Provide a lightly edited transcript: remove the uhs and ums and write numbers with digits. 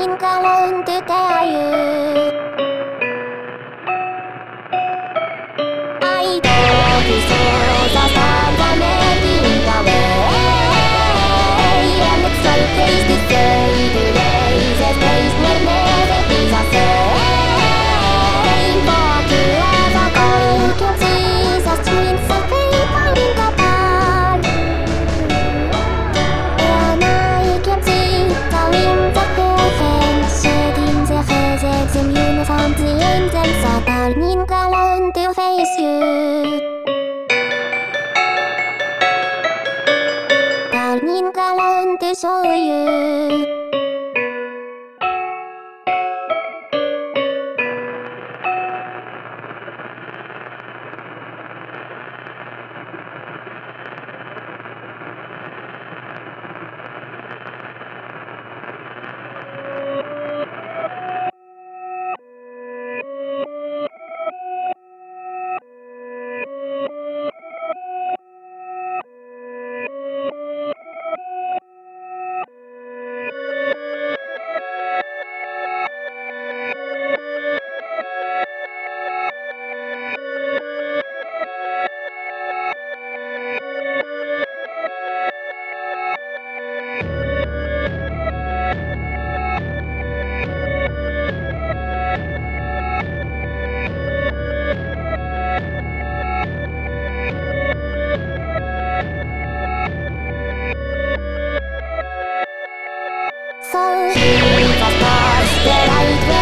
Turning around to tell you I don't feel the sun are making away. And it's so crazy to say today the place will never be the same. But as I go to see the streets of paper in the park, and I can see the winds of heaven shedding their faces in unison. The angels are turning around to face you, turning around to show you. So, the stars that I